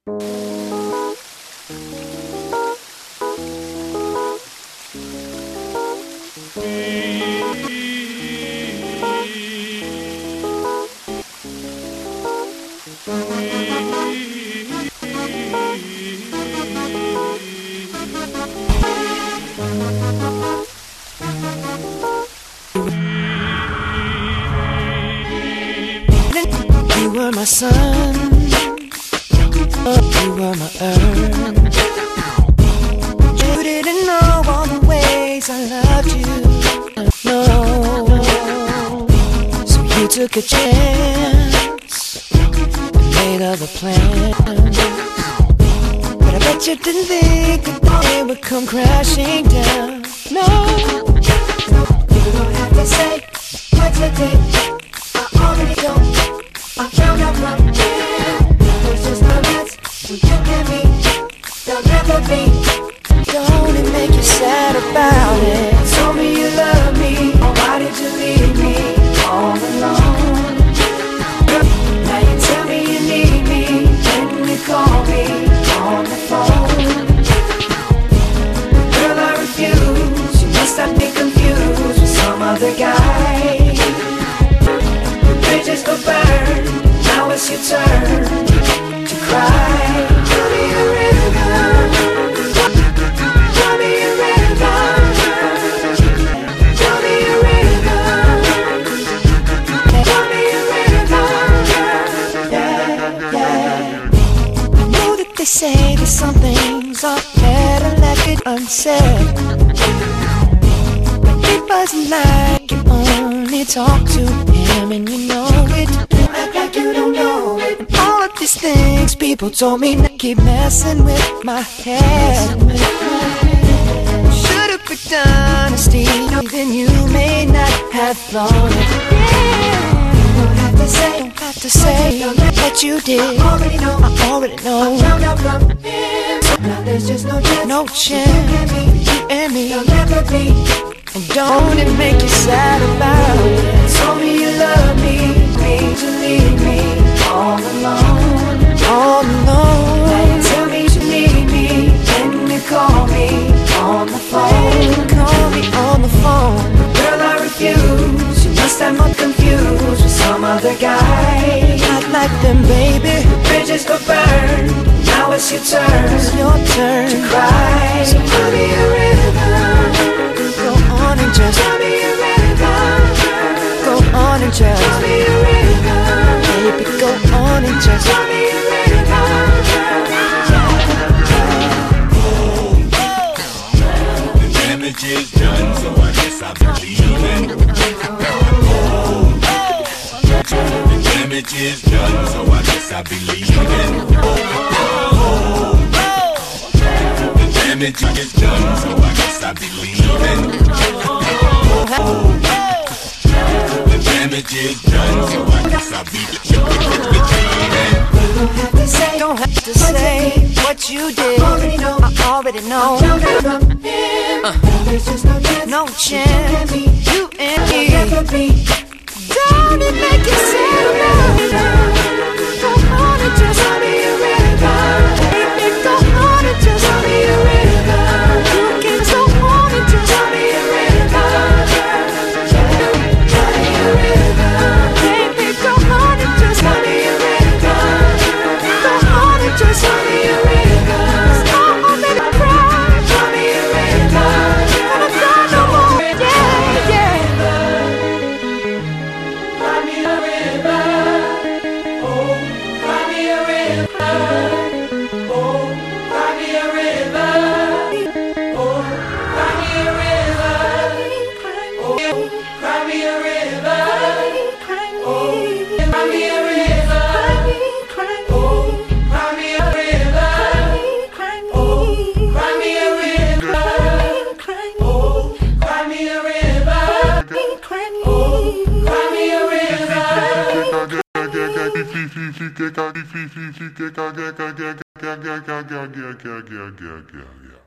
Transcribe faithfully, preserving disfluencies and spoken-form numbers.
You were my sun, you were my earth. You didn't know all the ways I loved you, no. So you took a chance and made other plans. But I bet you didn't think that they would come crashing down, no. You don't have to say what you did, I already know. I found out my man, there's just no nuts when you and me, there'll never be. Don't it make you sad about it? Told me you love me, why did you leave me all alone? Now you tell me you need me, when you call me on the phone. Girl, I refuse, you must have been confused with some other guy. Bridges go burn, now it's your turn to cry. Tell me a river, tell me a river, tell me a river, tell me a river, yeah, yeah. I know that they say that some things are better left it unsaid, but it wasn't like you only talk to him and you know it. Don't act like you don't know it. And all of these things people told me not keep messing with my head. Should've picked honesty, then you may not have thought it. Yeah. Don't have to say, don't have to say what you did. I already know, I already know. I found out from him. Now there's just no chance, no chance. You and me, you'll never be. And don't it make you sad about it? Told me you love me, made you leave me all alone, all alone. Now you tell me you need me, then you call me on the phone. Call me on the phone. Girl, I refuse, you must have more confused with some other guy. Not like them, baby. The bridges go burn, now it's your turn, it's your turn to cry. So tell me a river, go on and just tell me a river, go on and just tell me a river, baby, go on and just tell me a river. The damage is done, so I guess I'll be leaving. The damage is done, so I guess I'll be leaving. The damage is done, so I guess I'll be leaving. The damage is done, so I guess I'll be leaving. Don't have to say, don't have to say what you did. I already know, I already know. Uh, there's just no chance, no chance. You and me, don't it make you sad about it? Go on and just tell me a river. Baby, go on and just tell me a river. You can go on and just tell me a river. Tell me a river. Baby, go on and just tell me a river. Go on and just tell me a river. I already cried. Tell me a river. And I'm not no more. Yeah, yeah. Cry me a river, oh, cry me a river, oh, cry me a river, oh, cry me a river, oh, cry me a river, oh, cry me a river, oh, cry me a river, oh, cry me a river, oh, cry me a river, oh, cry me a river. Yeah, yeah, yeah, yeah, yeah, yeah, yeah.